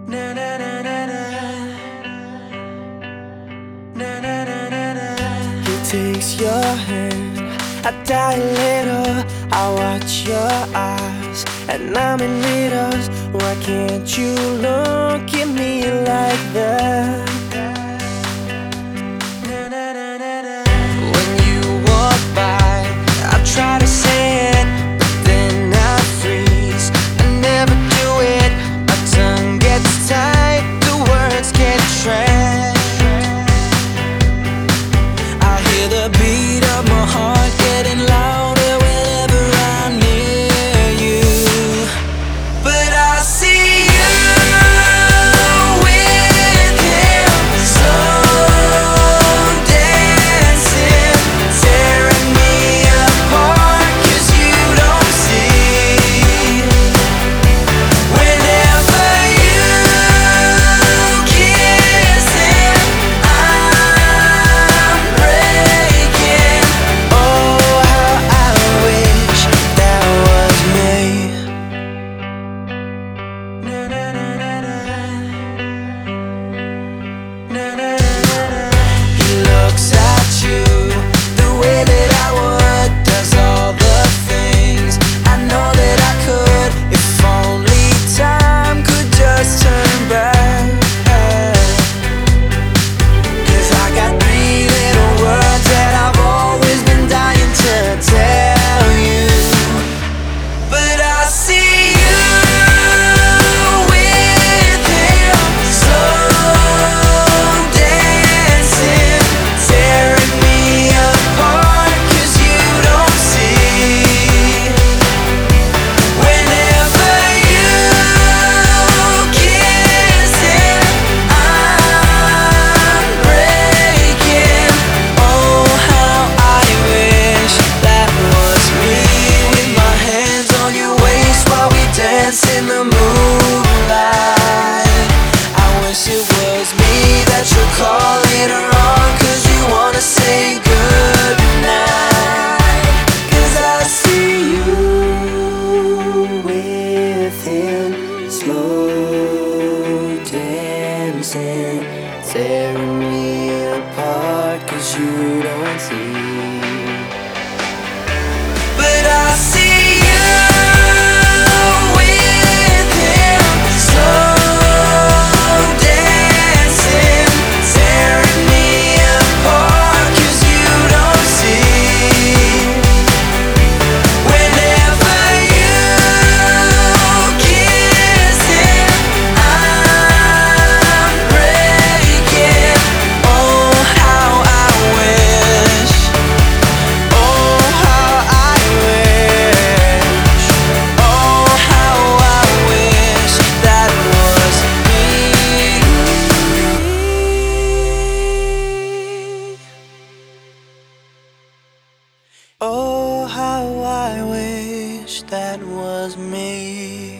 Na na na na na. Na na na na na. He takes your hand, I die a little. I watch your eyes, and I'm in riddles. Why can't you look at me like that? Na na na na na. When you walk by, I try to say it, but then I freeze. I never do it. My tongue gets tied, the words get trapped. I hear the beat of my heart getting louder whenever I'm near you. But I see you with him, slow dancing, tearing me apart 'cause you don't see. Whenever you kiss him, I'm breaking. Oh, how I wish that was me. Na na na na na. Na na na na na. He looks at you the way that I would, does all the things I know that I could, if only time could just turn back. 'Cause I got 3 little words that I've always been dying to tell you. But I see you with him, slow dancing, tearing me apart 'cause you don't see. Whenever you kiss him, I'm breaking. Oh, how I wish that was me, with my hands on your waist while we dance in the moonlight. I wish it was me that you're calling on 'cause you wanna say goodnight. 'Cause I see you with him, slow dancing, tearing me apart 'cause you don't see. But I see you with him, slow dancing, tearing me apart 'cause you don't see. Whenever you kiss him, I'm breaking. Oh, how I wish. Oh, how I wish. Oh, how I wish that was me. Oh, how I wish that was me.